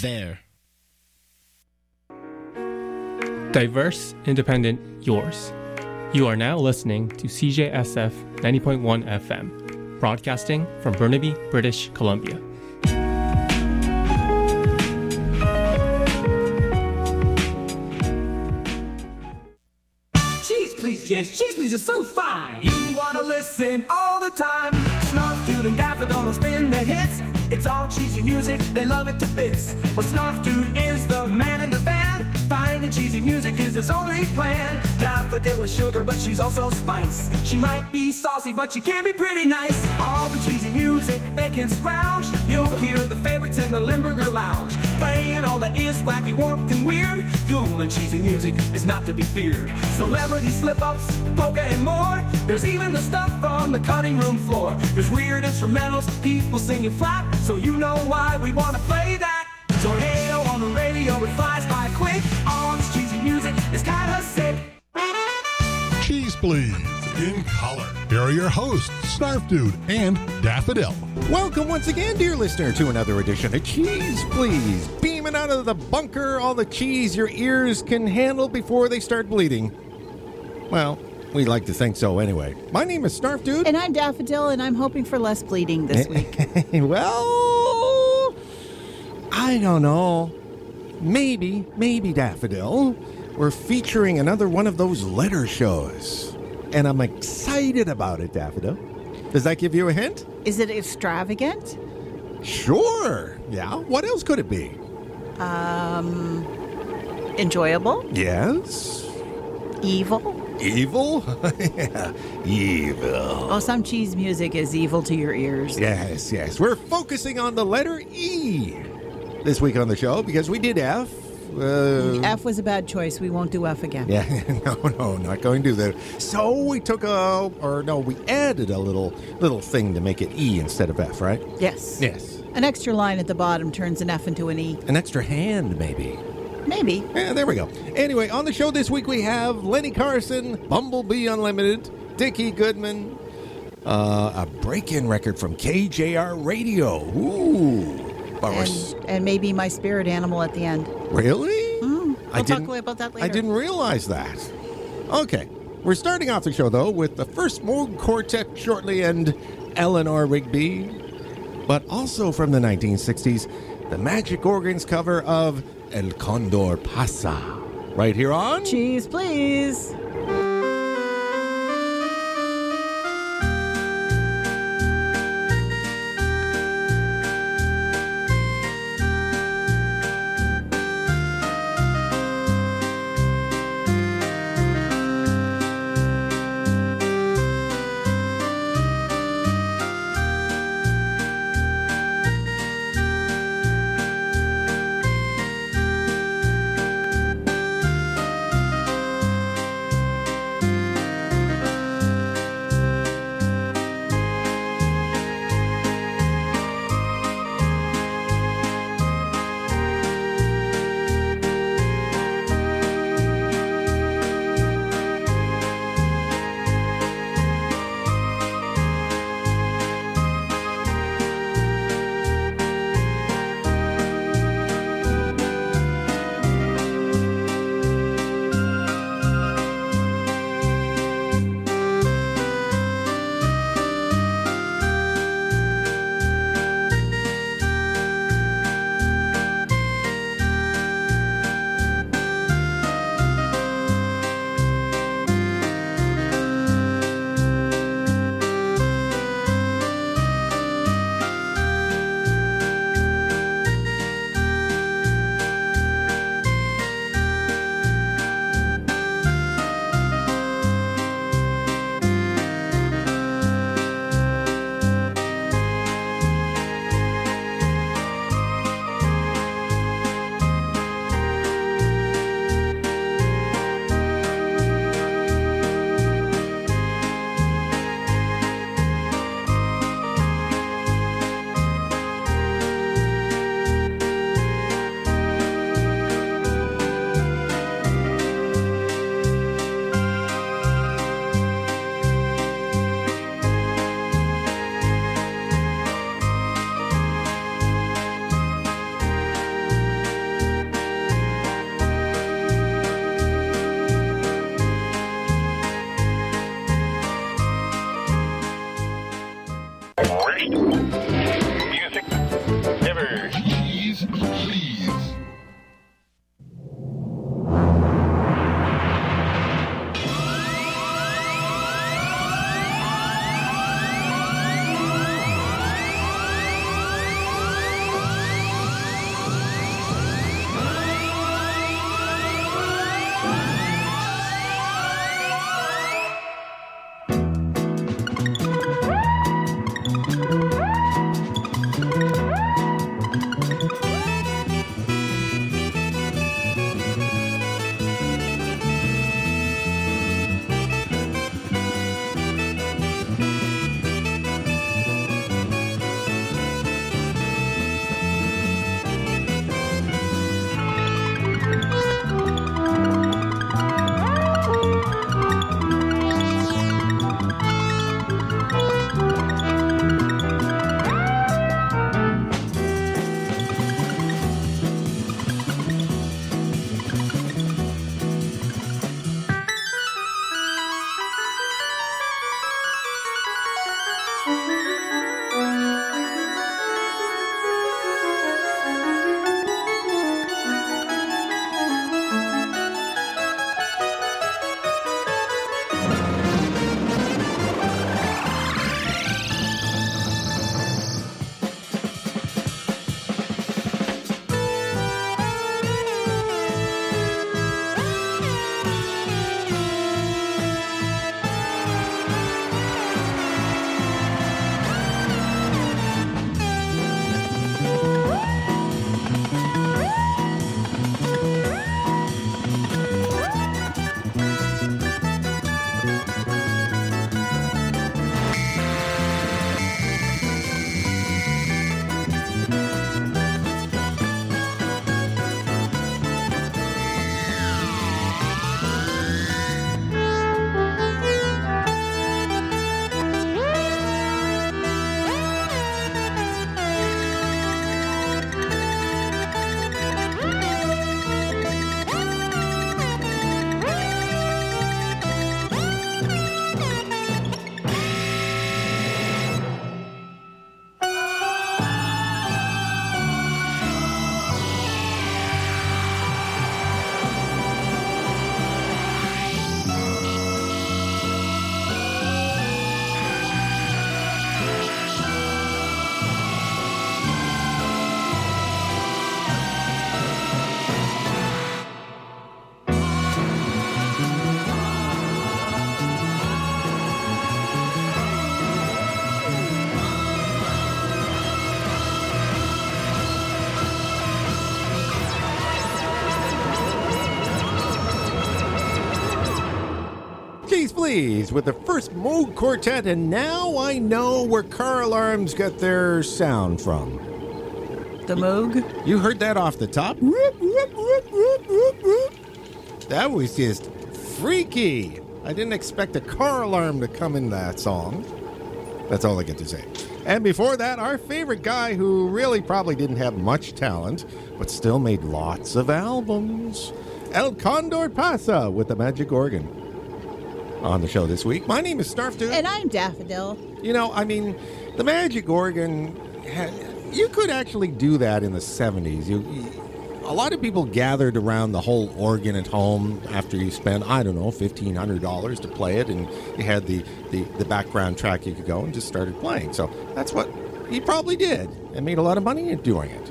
there. Diverse, independent, yours. You are now listening to CJSF 90.1 FM, broadcasting from Burnaby, British Columbia. Cheese please, yes, cheese please is so fine. You wanna listen all the time. Snarf Dude and Daffodil will spin the hits. It's all cheesy music, they love it to bits. Well, Snarf Dude is the man in the band. Finding cheesy music is his only plan. Daffodil is sugar, but she's also spice. She might be saucy, but she can be pretty nice. All the cheesy music they can scrounge. You'll hear the favorites in the Limburger Lounge. Playing all that is wacky, warped, and weird. Cool and cheesy music is not to be feared. Celebrity slip-ups, polka, and more. There's even the stuff on the cutting room floor. There's weird instrumentals, people singing flat. So you know why we wanna play that. Tornado on the radio, it flies by quick. All this cheesy music is kinda sick. Cheese Please, in color. Here are your hosts, Snarf Dude and Daffodil. Welcome once again, dear listener, to another edition of Cheese Please. Beaming out of the bunker all the cheese your ears can handle before they start bleeding. Well, we like to think so anyway. My name is Snarf Dude. And I'm Daffodil, and I'm hoping for less bleeding this week. Well, I don't know. Maybe Daffodil. We're featuring another one of those letter shows. And I'm excited about it, Daffodil. Does that give you a hint? Is it extravagant? Sure. Yeah. What else could it be? Enjoyable? Yes. Evil? Evil? Yeah. Evil. Oh, some cheese music is evil to your ears. Yes. We're focusing on the letter E this week on the show because we did F. F was a bad choice. We won't do F again. Yeah, no, not going to do that. So we we added a little thing to make it E instead of F, right? Yes. Yes. An extra line at the bottom turns an F into an E. An extra hand, maybe. Maybe. Yeah, there we go. Anyway, on the show this week we have Lenny Carson, Bumblebee Unlimited, Dickie Goodman, a break-in record from KJR Radio. Ooh. And maybe my spirit animal at the end. Really? We'll talk about that later. I didn't realize that. Okay. We're starting off the show, though, with the First Moog Quartet shortly and Eleanor Rigby. But also from the 1960s, the Magic Organs cover of El Condor Pasa. Right here on Cheese Please. First, music never. Keys, please. Keys Please with the First Moog Quartet, and now I know where car alarms get their sound from. The Moog? You heard that off the top? Whoop, whoop, whoop, whoop, whoop, whoop. That was just freaky. I didn't expect a car alarm to come in that song. That's all I get to say. And before that, our favorite guy who really probably didn't have much talent, but still made lots of albums. El Condor Pasa with the Magic Organ. On the show this week, my name is Snarfdude. And I'm Daffodil. You know, I mean, the Magic Organ, you could actually do that in the 70s. A lot of people gathered around the whole organ at home after you spent, I don't know, $1,500 to play it, and you had the background track you could go and just started playing. So that's what he probably did and made a lot of money in doing it.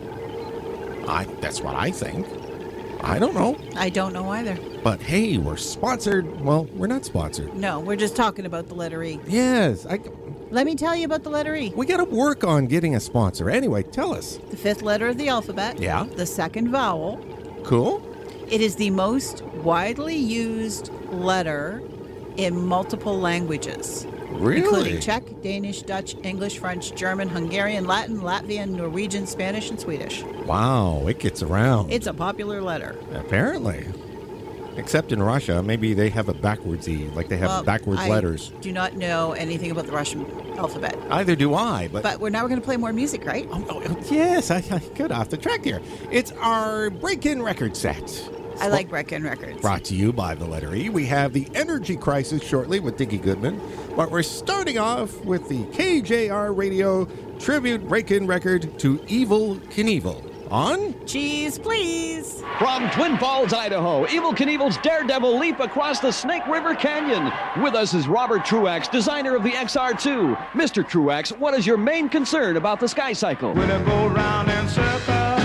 That's what I think. I don't know. I don't know either. But hey, we're sponsored. Well, we're not sponsored. No, we're just talking about the letter E. Yes. Let me tell you about the letter E. We got to work on getting a sponsor. Anyway, tell us. The fifth letter of the alphabet. Yeah. The second vowel. Cool. It is the most widely used letter in multiple languages. Really? Including Czech, Danish, Dutch, English, French, German, Hungarian, Latin, Latvian, Norwegian, Spanish, and Swedish. Wow, it gets around. It's a popular letter. Apparently. Except in Russia, maybe they have a backwards E, like they have backwards letters. I do not know anything about the Russian alphabet. Either do I, but But we're going to play more music, right? yes, I got off the track here. It's our break-in record set. I like Breck-In Records. Brought to you by the letter E. We have the Energy Crisis shortly with Dickie Goodman. But we're starting off with the KJR Radio Tribute Break-In Record to Evel Knievel. On Cheese, please. From Twin Falls, Idaho, Evel Knievel's daredevil leap across the Snake River Canyon. With us is Robert Truax, designer of the XR2. Mr. Truax, what is your main concern about the Sky Cycle? When I go round in circles,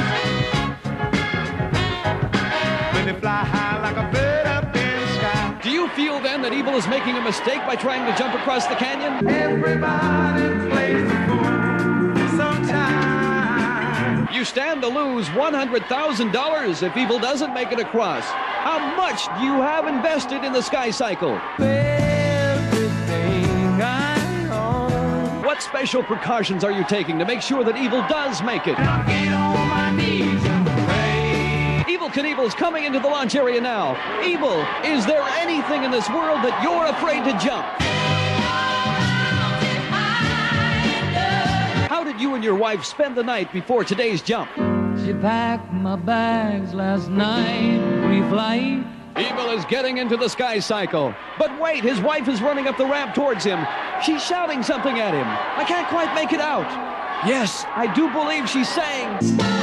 when they fly high like a bird up in the sky. Do you feel then that Evel is making a mistake by trying to jump across the canyon? Everybody plays the fool sometimes. You stand to lose $100,000 if Evel doesn't make it across. How much do you have invested in the Sky Cycle? Everything I own. What special precautions are you taking to make sure that Evel does make it? I'll get on my knees and pray. Evel Knievel's coming into the launch area now. Evel, is there anything in this world that you're afraid to jump? How did you and your wife spend the night before today's jump? She packed my bags last night, pre-flight. Evel is getting into the Sky Cycle. But wait, his wife is running up the ramp towards him. She's shouting something at him. I can't quite make it out. Yes, I do believe she's saying.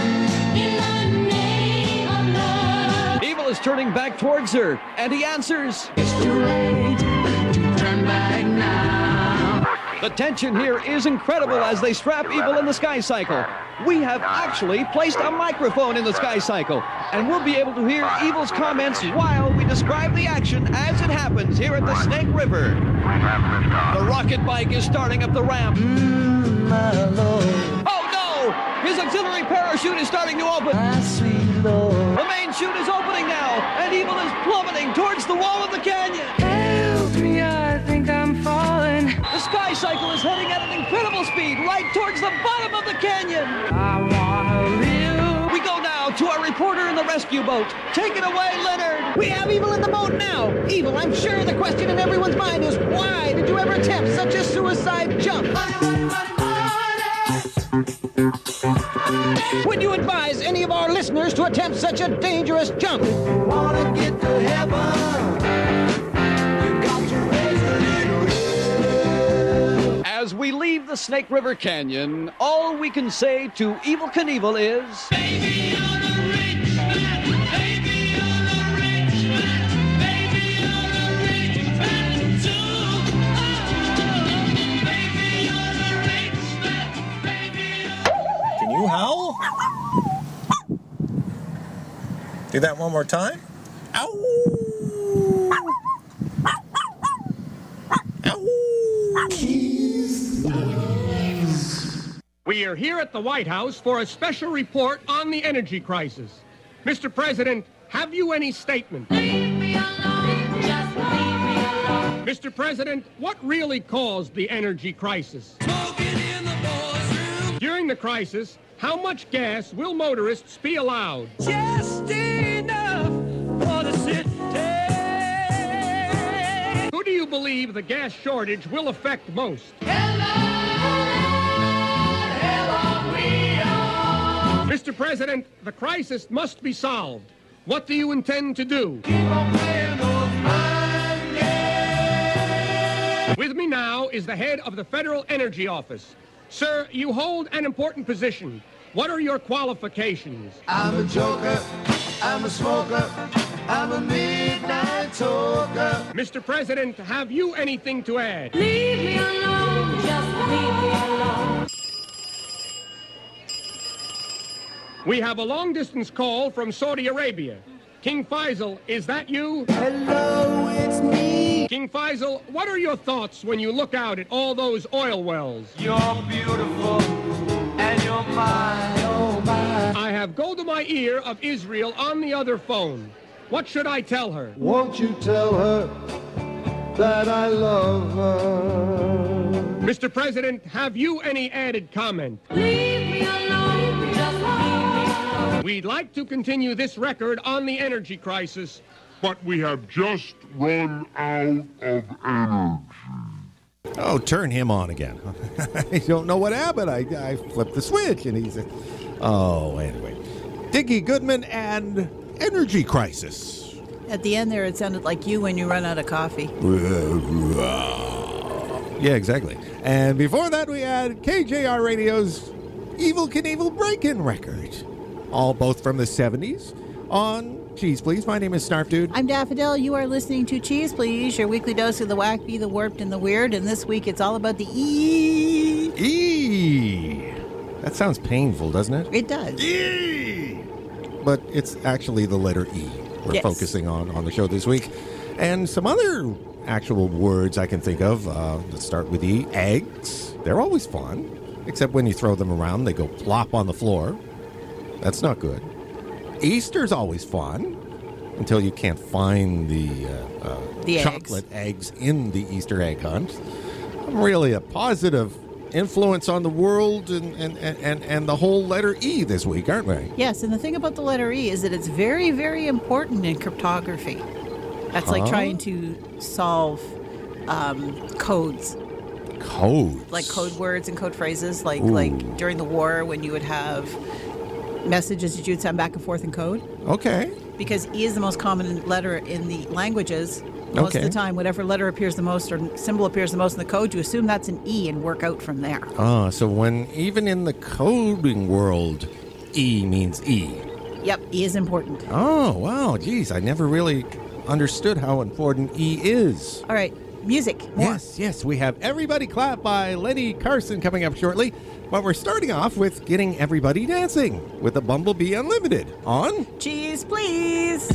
Evel is turning back towards her, and he answers. It's too late to turn back now. The tension here is incredible as they strap Evel in the Sky Cycle. We have actually placed a microphone in the Sky Cycle, and we'll be able to hear Evel's comments while we describe the action as it happens here at the Snake River. The rocket bike is starting up the ramp. My Lord, Oh no! His auxiliary parachute is starting to open. my sweet Lord. The main chute is opening now, and Evel is plummeting towards the wall of the canyon. Help me, I think I'm falling. The Sky Cycle is heading at an incredible speed right towards the bottom of the canyon. I wanna live. We go now to our reporter in the rescue boat. Take it away, Leonard. We have Evel in the boat now. Evel, I'm sure the question in everyone's mind is why did you ever attempt such a suicide jump? Would you advise any of our listeners to attempt such a dangerous jump? Wanna get to heaven? You got to raise a little hell. As we leave the Snake River Canyon, all we can say to Evel Knievel is... Baby, you're a rich man. Baby, you're a rich man. Baby, you're a rich man too. Oh, baby, you're a rich man. Baby, you're... Can you howl? Do that one more time. Ow! Ow! We are here at the White House for a special report on the energy crisis. Mr. President, have you any statement? Leave me alone, just leave me alone. Mr. President, what really caused the energy crisis? Smoking in the boys' room. During the crisis, how much gas will motorists be allowed? Just enough for the city. Who do you believe the gas shortage will affect most? Mr. President, the crisis must be solved. What do you intend to do? With me now is the head of the Federal Energy Office. Sir, you hold an important position. What are your qualifications? I'm a joker, I'm a smoker, I'm a midnight talker. Mr. President, have you anything to add? Leave me alone, just leave me alone. We have a long-distance call from Saudi Arabia. King Faisal, is that you? Hello, it's me. King Faisal, what are your thoughts when you look out at all those oil wells? You're beautiful, and you're mine, oh mine. I have Golda Meir of Israel on the other phone. What should I tell her? Won't you tell her that I love her? Mr. President, have you any added comment? Leave me alone, just leave me alone. We'd like to continue this record on the energy crisis. But we have just run out of energy. Oh, turn him on again. I don't know what happened. I flipped the switch and he's... Oh, anyway. Dickie Goodman and energy crisis. At the end there, it sounded like you when you run out of coffee. Yeah, exactly. And before that, we had KJR Radio's Evel Knievel Break-In record. All both from the 70s on Cheese Please. My name is Snarf Dude. I'm Daffodil. You are listening to Cheese Please, your weekly dose of the wacky, the warped, and the weird. And this week, it's all about the E. E. That sounds painful, doesn't it? It does. E. But it's actually the letter E we're focusing on the show this week. And some other actual words I can think of that start with E. Eggs. They're always fun. Except when you throw them around, they go plop on the floor. That's not good. Easter's always fun until you can't find the chocolate eggs in the Easter egg hunt. I'm really a positive influence on the world and the whole letter E this week, aren't we? Yes, and the thing about the letter E is that it's very, very important in cryptography. That's like trying to solve codes. Codes? Like code words and code phrases, like during the war when you would have messages that you would send back and forth in code. Okay. Because E is the most common letter in the languages. Most of the time, whatever letter appears the most or symbol appears the most in the code, you assume that's an E and work out from there. Oh, so when even in the coding world, E means E. Yep, E is important. Oh, wow. Geez, I never really understood how important E is. All right, music. More. Yes. We have Everybody Clap by Lenny Carson coming up shortly. But we're starting off with Getting Everybody Dancing with the Bumblebee Unlimited on Cheese Please.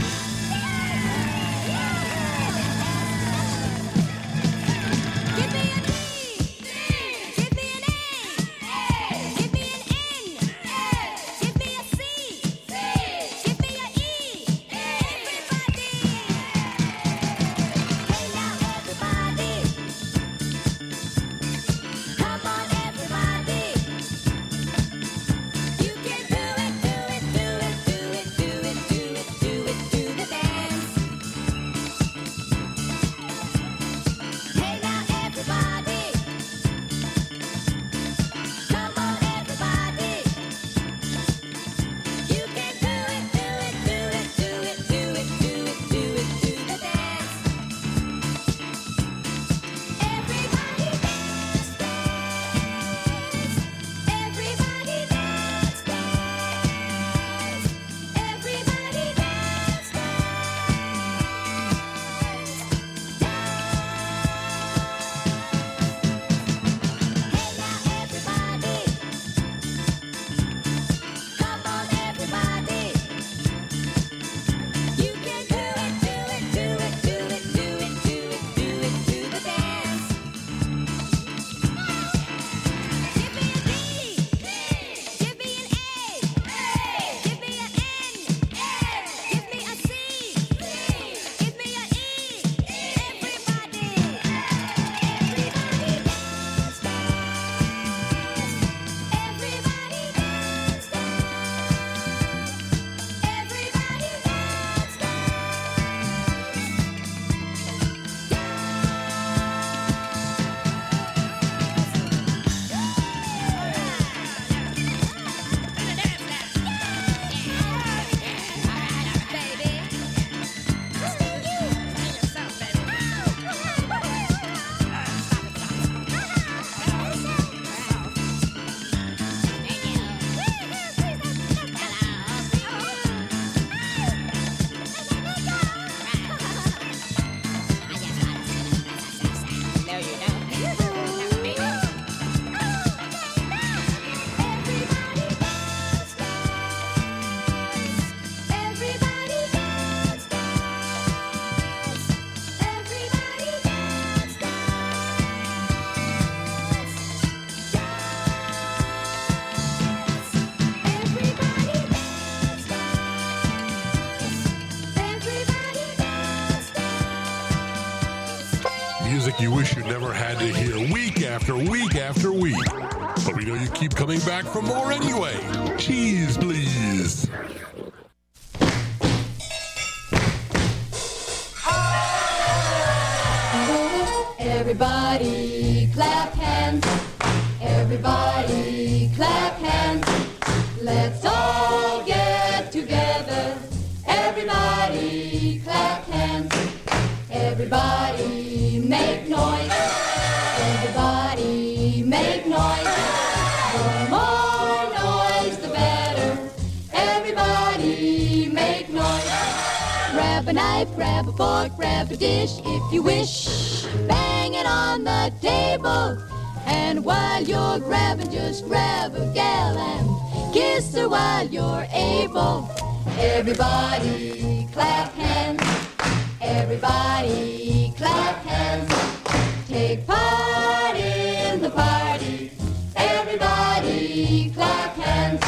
Music you wish you never had to hear week after week after week. But we know you keep coming back for more anyway. Cheese, please. Everybody clap hands. Everybody clap hands. Let's all get together. Everybody Everybody make noise. Everybody make noise. The more noise, the better. Everybody make noise. Grab a knife, grab a fork, grab a dish if you wish. Bang it on the table. And while you're grabbing, just grab a gal and kiss her while you're able. Everybody clap hands. Everybody clap hands. Take part in the party. Everybody clap hands.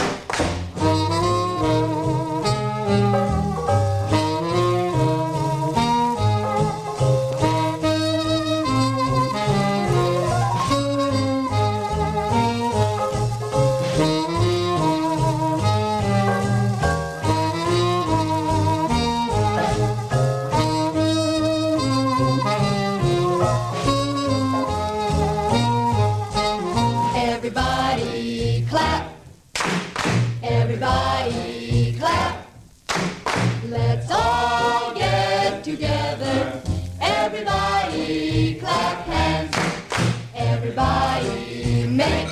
Everybody clap. Everybody clap. Let's all get together. Everybody clap hands. Everybody make.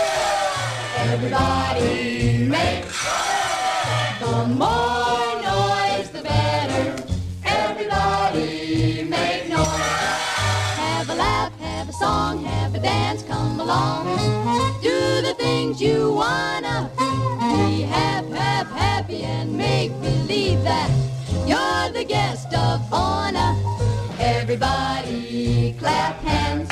Everybody make. The more noise, the better. Everybody make noise. Have a laugh, have a song, have a dance, come along. Do the things you wanna. Be happy and make believe that you're the guest of honor. Everybody clap hands.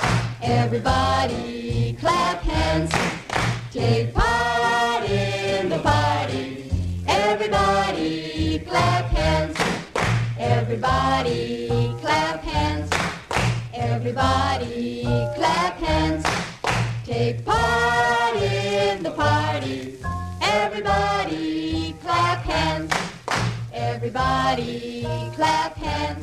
Everybody clap hands. Take part in the party. Everybody clap hands. Everybody clap hands. Everybody clap hands. Take part in the party. Everybody clap hands. Everybody clap hands.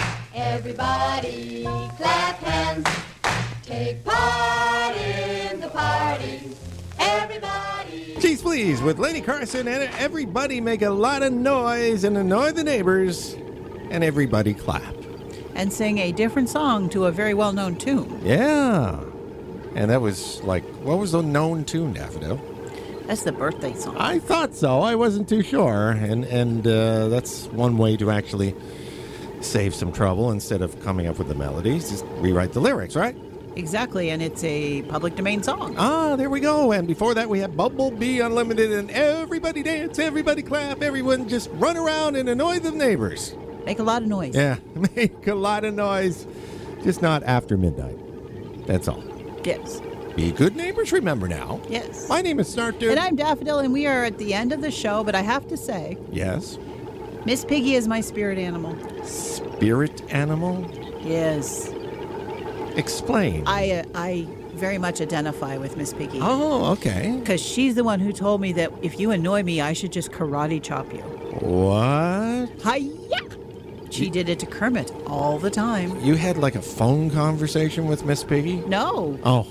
Everybody clap hands. Take part in the party. Everybody. Jeez Please with Lenny Carson and everybody make a lot of noise and annoy the neighbors. And everybody clap. And sing a different song to a very well-known tune. Yeah. And that was like, what was the known tune, Daffodil? That's the birthday song. I thought so. I wasn't too sure. And that's one way to actually save some trouble instead of coming up with the melodies. Just rewrite the lyrics, right? Exactly, and it's a public domain song. Ah, there we go. And before that, we had Bumblebee Unlimited and everybody dance, everybody clap, everyone just run around and annoy the neighbors. Make a lot of noise. Yeah, make a lot of noise. Just not after midnight. That's all. Yes. Be good neighbors, remember now. Yes. My name is Snart Dude. And I'm Daffodil, and we are at the end of the show, but I have to say... Yes? Miss Piggy is my spirit animal. Spirit animal? Yes. Explain. I very much identify with Miss Piggy. Oh, okay. Because she's the one who told me that if you annoy me, I should just karate chop you. What? Hi-ya! She did it to Kermit all the time. You had like a phone conversation with Miss Piggy? No. Oh.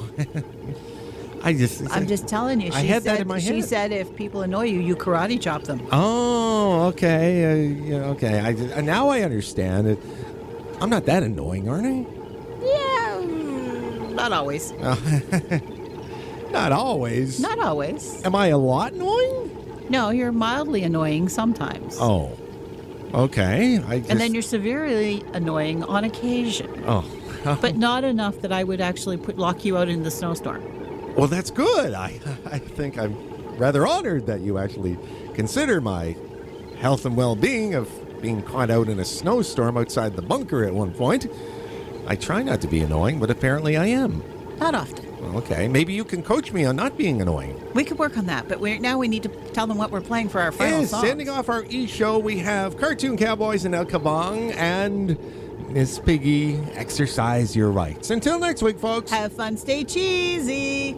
I'm just telling you. I had that in my head. She said if people annoy you, you karate chop them. Oh, okay. Okay. Now I understand it. I'm not that annoying, aren't I? Yeah, not always. Not always. Not always. Am I a lot annoying? No, you're mildly annoying sometimes. Oh, okay. And then you're severely annoying on occasion. Oh. But not enough that I would actually lock you out in the snowstorm. Well, that's good. I think I'm rather honored that you actually consider my health and well-being of being caught out in a snowstorm outside the bunker at one point. I try not to be annoying, but apparently I am. Not often. Okay, maybe you can coach me on not being annoying. We could work on that, but now we need to tell them what we're playing for our final song. Sending off our E-show, we have Cartoon Cowboys and El Kabong and Miss Piggy, Exercise Your Rights. Until next week, folks. Have fun, stay cheesy.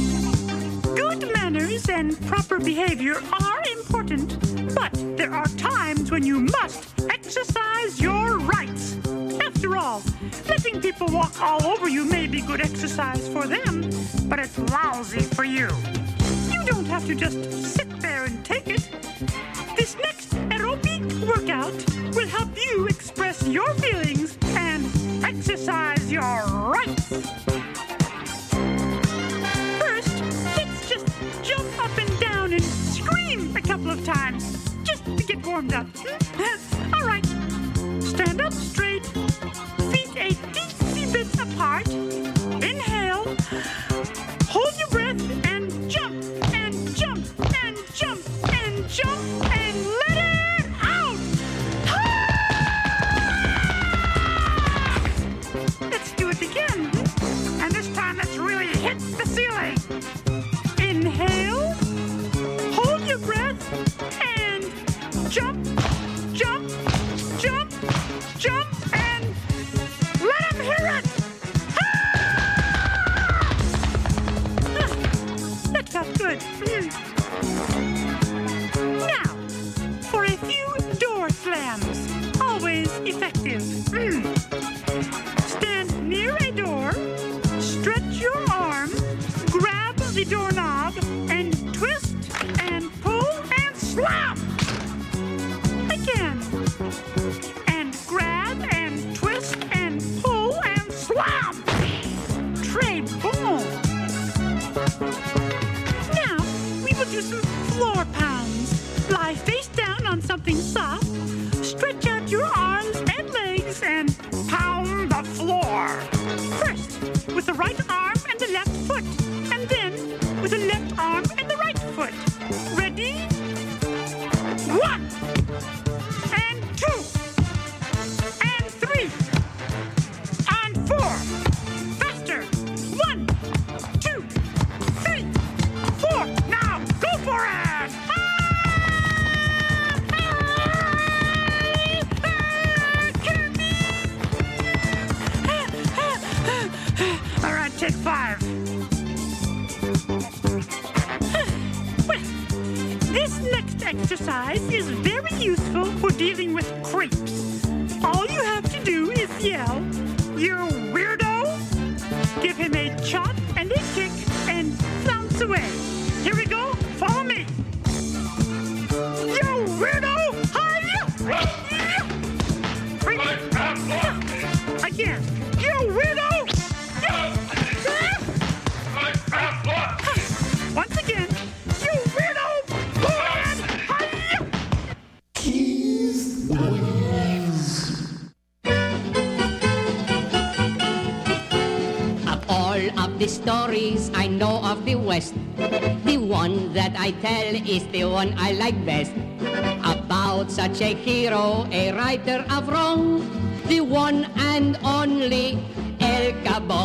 Good manners and proper behavior are important, but there are times when you must exercise your rights. After all, letting people walk all over you may be good exercise for them, but it's lousy for you. You don't have to just sit there and take it. This next aerobic workout will help you express your feelings and your rights. First, let's just jump up and down and scream a couple of times, just to get warmed up. All right. Stand up straight, feet a teensy bit apart. Inhale, hold your breath, and jump, and jump, and jump, and jump, and let it out! Let's do it again. And this time let's really hit the ceiling. Inhale, hold your breath, and jump, jump, jump, jump, and let him hear it! That felt good. Now, for a few door slams. Always effective. Stand near a door, stretch your arm, grab the doorknob, and twist and pull and slam! Again. And grab and twist and pull and slam! Très bon! Now, we will do some floor pounds. Lie face down on something soft, stretch out your arms and legs, and pound the floor. First, with the right arm and the left foot, and then with the left arm and the right foot. Ready? 1, and 2, and 3, and 4. Faster! 1, 2, 3, 4. Now, go for it! All right, take 5. Well, this next exercise is very useful for dealing with creeps. All you have to do is yell, "You weirdo!" Give him a chop and a kick and bounce away. Here we go. Follow me. You weirdo! Again. You weirdo! Once again. You weirdo! Of all of the stories I know of the West, the one that I tell is the one I like best. About such a hero, a righter of wrong, the one and only El Cabong.